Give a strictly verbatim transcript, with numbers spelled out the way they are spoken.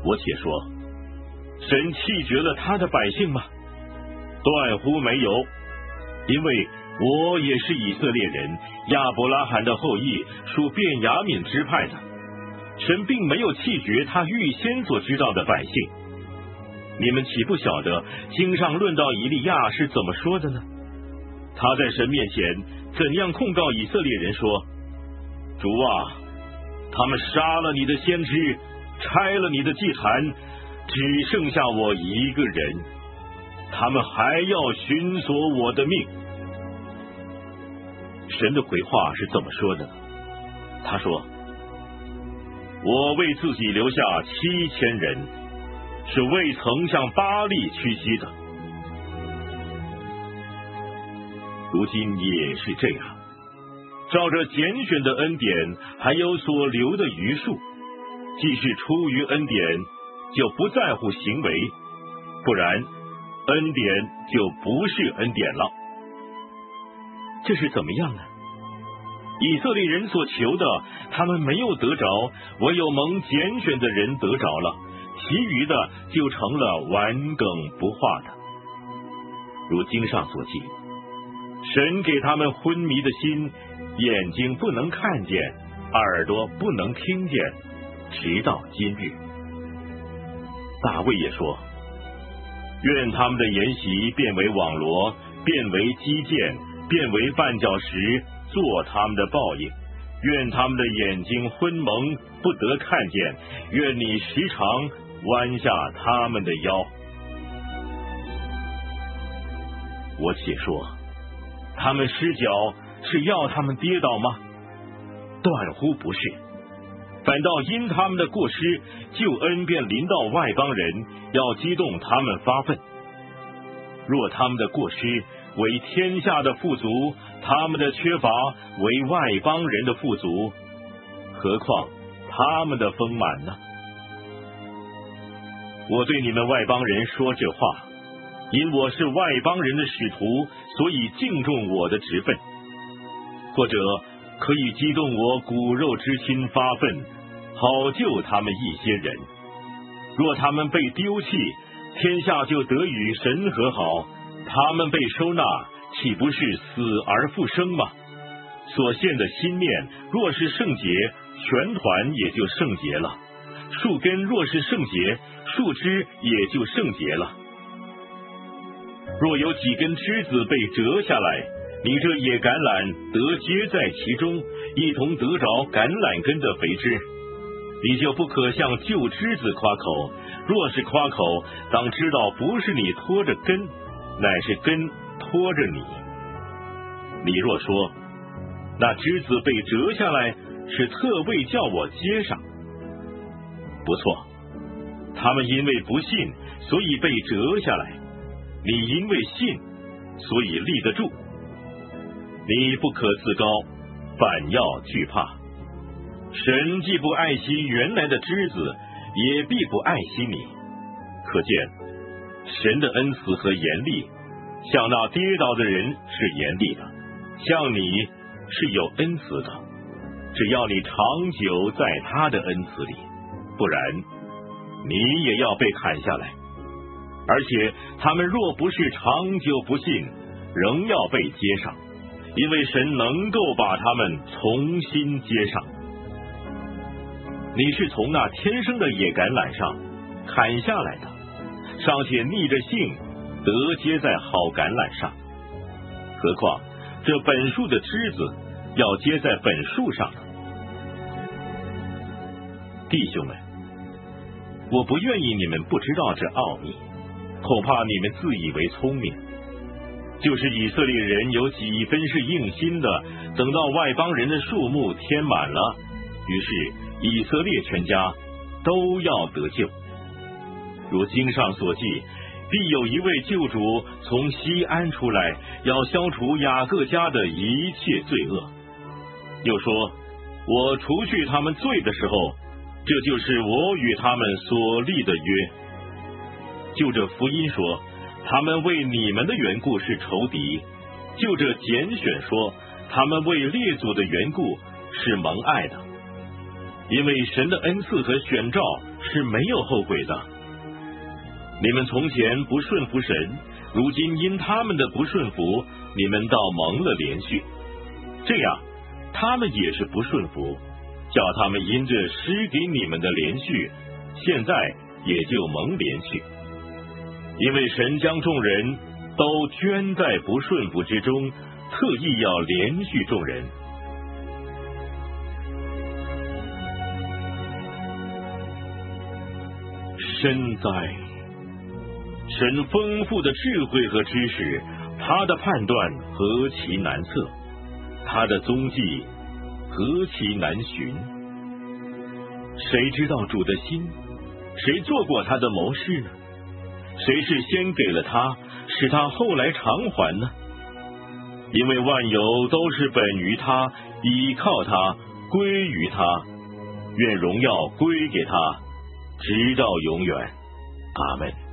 我且说，神弃绝了他的百姓吗？断乎没有，因为我也是以色列人，亚伯拉罕的后裔，属便雅悯支派的。神并没有弃绝他预先所知道的百姓。你们岂不晓得经上论到以利亚是怎么说的呢？他在神面前怎样控告以色列人说：主啊，他们杀了你的先知，拆了你的祭坛，只剩下我一个人，他们还要寻索我的命。神的回话是怎么说的呢？他说：我为自己留下七千人，是未曾向巴力屈膝的。如今也是这样，照着拣选的恩典，还有所留的余数，既是出于恩典，就不在乎行为，不然恩典就不是恩典了。这是怎么样呢？以色列人所求的，他们没有得着，唯有蒙拣选的人得着了，其余的就成了顽梗不化的。如经上所记，神给他们昏迷的心，眼睛不能看见，耳朵不能听见，直到今日。大卫也说：愿他们的筵席变为网罗，变为基建，变为绊脚石，做他们的报应。愿他们的眼睛昏蒙，不得看见，愿你时常弯下他们的腰。我且说，他们失脚是要他们跌倒吗？断乎不是，反倒因他们的过失，救恩便临到外邦人，要激动他们发愤。若他们的过失为天下的富足，他们的缺乏为外邦人的富足，何况他们的丰满呢？我对你们外邦人说这话，因我是外邦人的使徒，所以敬重我的职分，或者可以激动我骨肉之心发愤，好救他们一些人。若他们被丢弃，天下就得与神和好，他们被收纳，岂不是死而复生吗？所献的心面若是圣洁，全团也就圣洁了；树根若是圣洁，树枝也就圣洁了。若有几根枝子被折下来，你这野橄榄得接在其中，一同得着橄榄根的肥枝，你就不可向旧枝子夸口。若是夸口，当知道不是你拖着根，乃是根拖着你。你若说那枝子被折下来，是特为叫我接上，不错，他们因为不信，所以被折下来；你因为信，所以立得住。你不可自高，反要惧怕。神既不爱惜原来的枝子，也必不爱惜你。可见神的恩慈和严厉，向那跌倒的人是严厉的，向你是有恩慈的，只要你长久在他的恩慈里，不然你也要被砍下来。而且他们若不是长久不信，仍要被接上，因为神能够把他们重新接上。你是从那天生的野橄榄上砍下来的，尚且逆着性得接在好橄榄上，何况这本树的枝子要接在本树上的。弟兄们，我不愿意你们不知道这奥秘，恐怕你们自以为聪明。就是以色列人有几分是硬心的，等到外邦人的数目填满了，于是以色列全家都要得救。如经上所记，必有一位救主从西安出来，要消除雅各家的一切罪恶。又说，我除去他们罪的时候，这就是我与他们所立的约。就这福音说，他们为你们的缘故是仇敌；就这拣选说，他们为列祖的缘故是蒙爱的。因为神的恩赐和选召是没有后悔的。你们从前不顺服神，如今因他们的不顺服，你们倒蒙了连续。这样，他们也是不顺服，叫他们因着施给你们的连续，现在也就蒙连续。因为神将众人都圈在不顺服之中，特意要连续众人。深哉！神丰富的智慧和知识，他的判断何其难测，他的踪迹何其难寻。谁知道主的心？谁做过他的谋士呢？谁是先给了他，使他后来偿还呢？因为万有都是本于他，依靠他，归于他，愿荣耀归给他，直到永远。阿们。